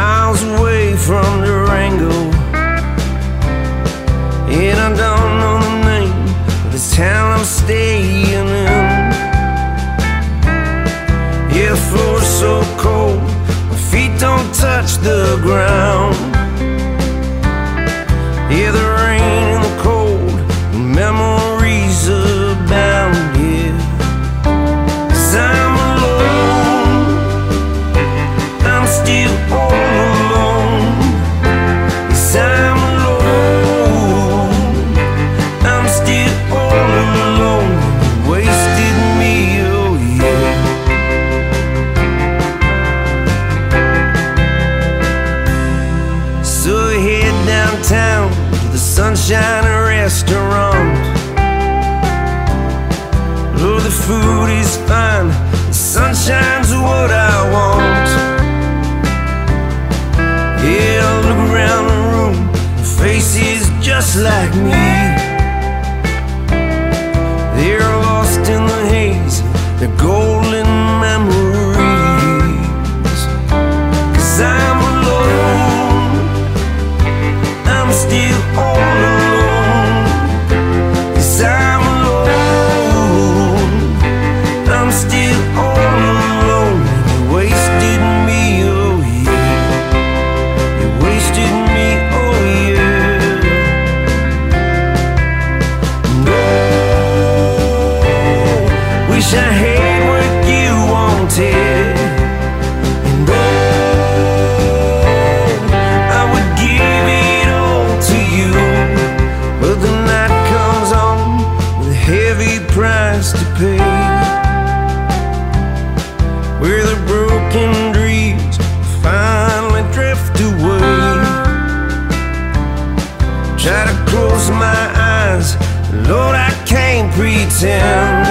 miles away from Durango, and I don't know the name of this town I'm staying in. Yeah, the floor's so cold, my feet don't touch the ground. Yeah, the rain and the cold, memories abound. Yeah, 'cause I'm alone, I'm still all alone. Yes, I'm alone, I'm still all alone. You wasted me, oh yeah. So I head downtown to the Sunshine Restaurant. Oh, the food is fine, the sunshine's what I want. Yeah, I look around the room, the faces just like me. They're lost in the haze, they're golden memories. 'Cause I'm alone, I'm still all alone. Yes, I'm alone, I'm still all alone. You wasted me, oh yeah. You wasted me, oh yeah. No, wish I had what you wanted. And I would give it all to you. But the night comes on with a heavy price to pay, where the broken dreams finally drift away. Try to close my eyes, Lord, I can't pretend.